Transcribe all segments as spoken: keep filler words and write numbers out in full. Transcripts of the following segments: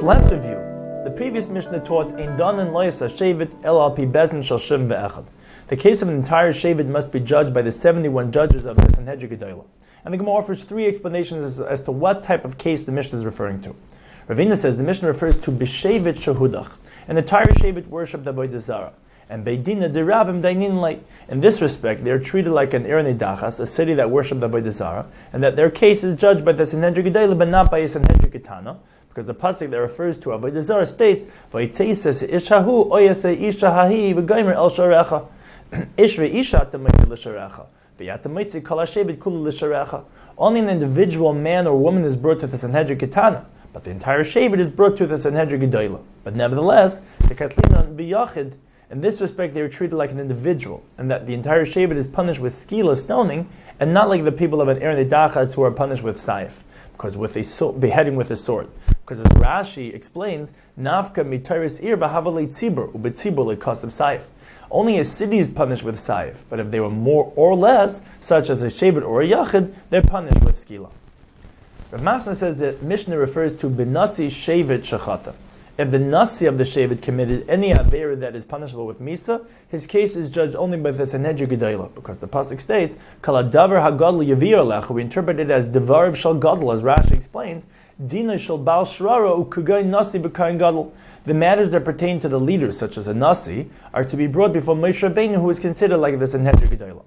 So let's review. The previous Mishnah taught Ein Danan Lo Yasa Shevet El Al Pi Bezdin Shel Shivim Ve'echad. The case of an entire Shevet must be judged by the seventy-one judges of the Sanhedrin Gedolah. And the Gemara offers three explanations as, as to what type of case the Mishnah is referring to. Ravina says the Mishnah refers to B'Shevet Shehudach, an entire Shevet worshipped Avodah Zarah. And Beidina Derabim Dainin Lei. In this respect, they are treated like an Eren Dachas, a city that worshipped Avodah Zarah, and that their case is judged by the Sanhedrin Gedolah, but not by a Sanhedrin Ketana, because the pasuk that refers to Avodah Zarah states, "Vayitzeis ishahu oyase isha hahi v'gaymer el sharecha." Ishve isha tamitzi l'sharecha, v'yatamitzi kol hashevet kulu l'sharecha. Only an individual man or woman is brought to the Sanhedrin Ketana, but the entire Shevet is brought to the Sanhedrin Gedolah. But nevertheless, the Katlinan b'yachid. In this respect, they are treated like an individual, and that the entire Shevet is punished with skila, stoning, and not like the people of an Eren Dachas who are punished with saif, because with a so- beheading with a sword. Because as Rashi explains, Nafka mitaris ir v'havalei tzibur ubetzibur lekasab saif. Only a city is punished with saif, but if they were more or less, such as a Shevet or a Yachid, they're punished with skila. Rav Masna says that Mishnah refers to benasi Shevet shechata. If the Nasi of the Shevet committed any Avera that is punishable with Misa, his case is judged only by the Sanhedrin Gedolah, because the Pasuk states, Kala Davar HaGadol Yavir Alecha, we interpret it as Devar Shal Gadol, as Rashi explains, Dina Shal Bal Shrara Ukugay Nasi B'Kain Gadol. The matters that pertain to the leaders, such as a Nasi, are to be brought before Moshe Rabbeinu, who is considered like the Sanhedrin Gedolah.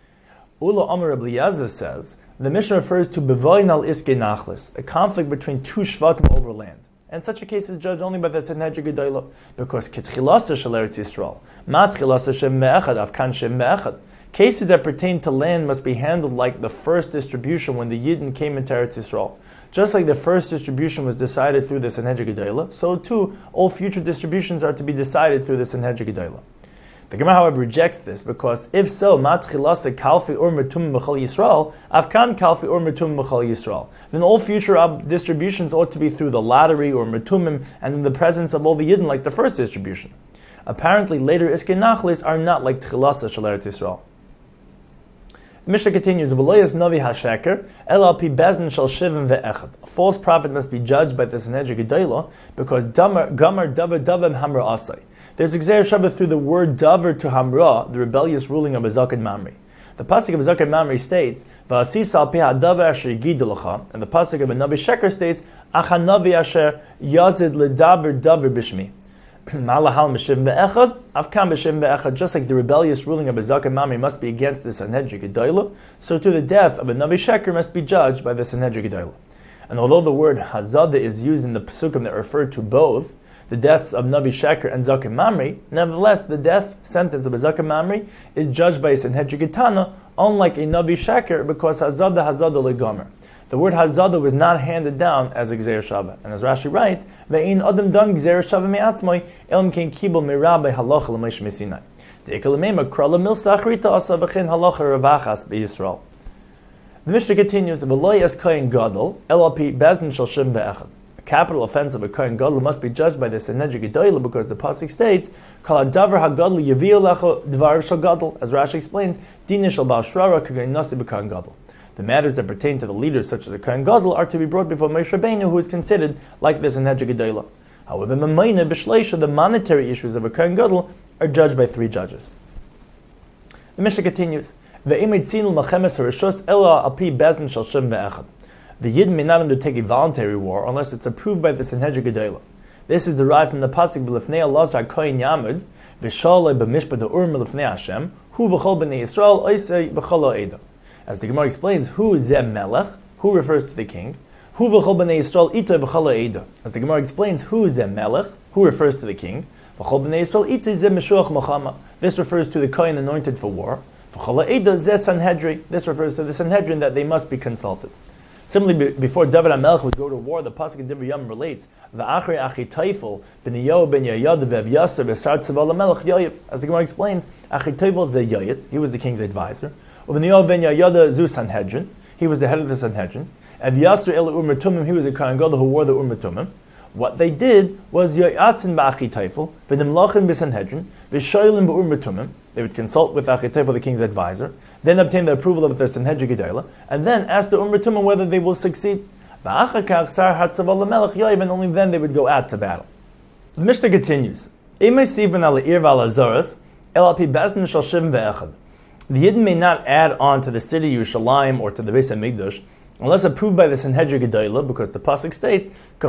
Ula Amar Rabbi Eliezer says, the Mishnah refers to Bevoin al Iske Nachlis, a conflict between two Shvatim over land. And such a case is judged only by the Sanhedrin Gedolah, because Ketchilasa Shel Eretz Yisrael, Matchilasa Shem Me'echad, Avkan Shem Me'echad. Cases that pertain to land must be handled like the first distribution when the Yidden came into Eretz Yisrael. Just like the first distribution was decided through the Sanhedrin Gedolah, so too all future distributions are to be decided through the Sanhedrin Gedolah. The Gemara, however, rejects this, because if so, Matchilasa Kalfi Ur Metum B'chol Yisrael, Avkan Kalfi Ur Metum B'chol Yisrael, then all future ob- distributions ought to be through the lottery or Metumim and in the presence of all the Yidden like the first distribution. Apparently, later Iske Nachlis are not like Tchilasa Shel Eretz Yisrael. The Mishnah continues, V'loyas Novi HaSheker, El Al Pi Bezdin Shel Shivim Ve'echad. A false prophet must be judged by the Sanhedrin Gedolah, because Damar Gamar Davar Davim Hamra Asai. There's a Gzeir Shabbat through the word Davar to Hamra, the rebellious ruling of Azak and Mamri. The pasuk of Azak and Mamri states, "Va'asis al pi hadavar asher yigidu lecha," and the pasuk of Navi Sheker states, "Acha navi asher yazid ledaber davar b'shmi." Malahal m'shivim be'echad, avkam b'shivim be'echad. Just like the rebellious ruling of Azak and Mamri must be against the Sanhedrin Gedolah, so too the death of a Navi Sheker must be judged by the Sanhedrin Gedolah. And although the word hazada is used in the pasukim that refer to both the deaths of Navi Sheker and Zak and Mamri, nevertheless, the death sentence of a Zak and Mamri is judged by a Sanhedrin Ketana, unlike a Navi Sheker, because Hazada Hazada legomer. The word Hazada was not handed down as a Gzeir Shabbat. And as Rashi writes, Ve'in Adam Dan Gzeir Shabbat me'atzmoi, Elam Ken Kibel Mirabay Halacha L'Moshe Mesinai. The Ekalamema Krala Mil Sachrita Asa V'chin Halacha Ravachas B'Yisrael. The Mishnah continues, V'loy Es Kohen Gadol, El Al Pi Bezdin Shel Shivim Ve'echad. Capital offense of a Kohen Gadol must be judged by the Sanhedrin Gedolah, because the pasuk states, "Kol hadavar hagadol yaviu lecha dvar shel gadol." As Rashi explains, "Dina shel bal shrara k'gein nasi b'Kohen Gadol." The matters that pertain to the leaders, such as the Kohen Gadol, are to be brought before Moshe Rabbeinu, who is considered like the Sanhedrin Gedolah. However, Mamayna b'shleisha, the monetary issues of a Kohen Gadol, are judged by three judges. The Mishnah continues, "Ve'im yitzinu l'machemes harishos ela al pi bezdin shel shivim ve'echad." The Yidden may not undertake a voluntary war unless it's approved by the Sanhedrin Gedolah. This is derived from the pasuk b'lefnei Elazar Kohen Yamud v'shalei b'mishpat ha'urim l'fnei Hashem hu v'chol b'nei Yisrael oisei v'chol ha'eda. As the Gemara explains, who is Zem Melech, who refers to the king, hu v'chol b'nei Yisrael itay v'chol ha'eda. As the Gemara explains, who is Zem Melech, who refers to the king, v'chol b'nei Yisrael itay Zem Meshuach Mochama. This refers to the Kohen anointed for war. V'chol ha'eda Zeh Sanhedrin. This refers to the Sanhedrin that they must be consulted. Similarly, before David HaMelech would go to war, the pasuk in Divrei Yom relates, "Va'achrei Achitophel ben Yoav ben Yoyad ve'Ev Yasser v'Sar Tzavah LaMelech Yoav." As the Gemara explains, Achitophel ze Yoyet, he was the king's advisor. Uben Yoav ben Yoyad zu Sanhedrin, he was the head of the Sanhedrin. Ev Yasser el Ur Metumim, he was a Kohen Gadol who wore the Ur Metumim. What they did was Yoyatzin ba'Achitophel v'Nimlachin b'Sanhedrin v'Shoylim b'Ur Metumim. They would consult with Achitophel, the king's advisor, then obtain the approval of the Sanhedrin Gedolah, and then ask the Umm Tumim whether they will succeed. And only then they would go out to battle. The Mishnah continues. The Yidden may not add on to the city Yerushalayim or to the Beis HaMikdash unless approved by the Sanhedrin Gedolah, because the pasuk states,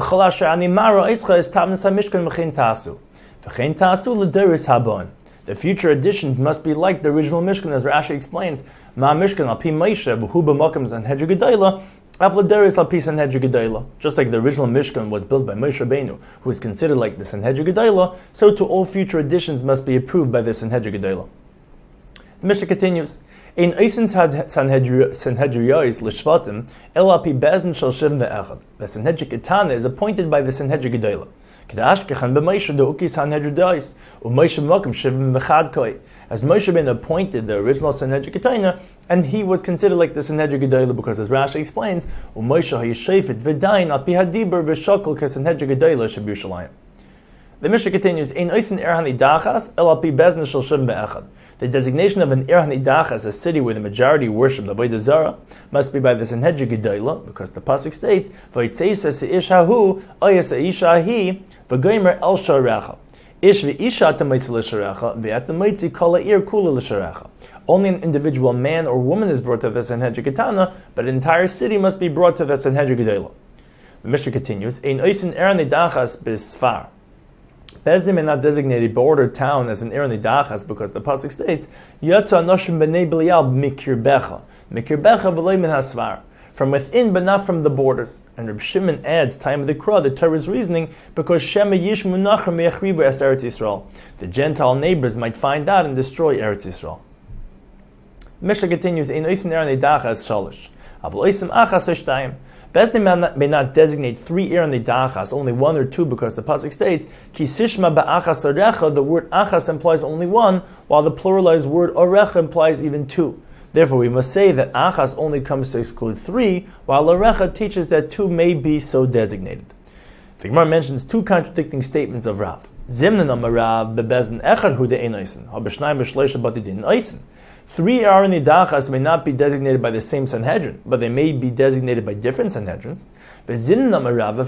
the future additions must be like the original Mishkan, as Rashi explains. Ma Mishkan al pi Moshe b'hu b'makom Sanhedrin Gedolah, afladeris al pi Sanhedrin Gedolah. Just like the original Mishkan was built by Moshe Rabbeinu, who is considered like the Sanhedrin Gedolah, so to all future additions must be approved by the Sanhedrin Gedolah. The Mishnah continues. In Eisen Sanhedriyos l'shvatim el al pi bezdin shel shivim ve'echad. The Sanhedrin Ketana is appointed by the Sanhedrin Gedolah. As Moshe ben appointed the original Sanhedrin Ketana, and he was considered like the Sanhedrin Gedolah, because as Rashi explains, the Mishnah continues, the designation of an Ir HaNidachas, a city where the majority worship the Avodah Zarah, must be by the Sanhedrin Gedolah, because the pasuk states, "Vayitzeisa se'ish hahu oyes ha'isha hi v'gomer el sharecha." Ish v'isha tamaitzi l'sharecha v'atamaitzi kol ha'ir kula l'sharecha. Only an individual man or woman is brought to the Sanhedrin Ketana, but an entire city must be brought to the Sanhedrin Gedolah. The Mishnah continues, "Ein oisin Ir HaNidachas b'sfar." Bezdin may not designate a border town as an Ir HaNidachas, because the pasuk states, "Yatsa anoshim b'nei Belial mikirbecha, mikirbecha v'loy min hasvar," from within but not from the borders. And Reb Shimon adds, time of the Krah, the Torah's reasoning, because Shema yishmu nachem yachribu es Eretz Yisrael. The Gentile neighbors might find out and destroy Eretz Yisrael. Mishnah continues, "Ein oisin Ir HaNidachas shalish, avol oisim achas hashtayim." Bezdin may not designate three Ir HaNidachas, only one or two, because the pasuk states, "Ki sishma ba'achas orecha," the word achas implies only one, while the pluralized word orecha implies even two. Therefore, we must say that achas only comes to exclude three, while orecha teaches that two may be so designated. The Gemara mentions two contradicting statements of Rav. Zimnan amar Rav bebezdin echad hu de'ein oisen, ha b'shnayim b'shleisha batidin oisen. Three Ir HaNidachas may not be designated by the same Sanhedrin, but they may be designated by different Sanhedrins. Three Ir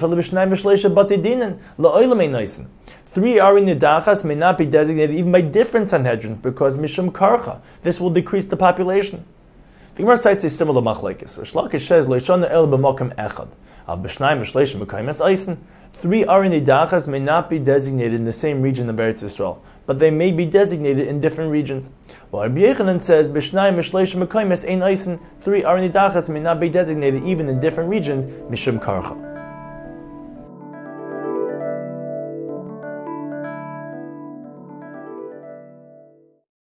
HaNidachas may not be designated even by different Sanhedrins, because Mishum Karcha, this will decrease the population. The Gemara cites a similar machlekes. Rish Lakish says, Leishana el b'makom echad, al b'shnayim b'shleishim b'kaimes eisen. Three Ir HaNidachas may not be designated in the same region of Eretz Yisrael, but they may be designated in different regions. While Rabbi Yechanan says, B'shnayim b'shleishim b'kaimes ein eisen, three Ir HaNidachas may not be designated even in different regions, mishum karcha.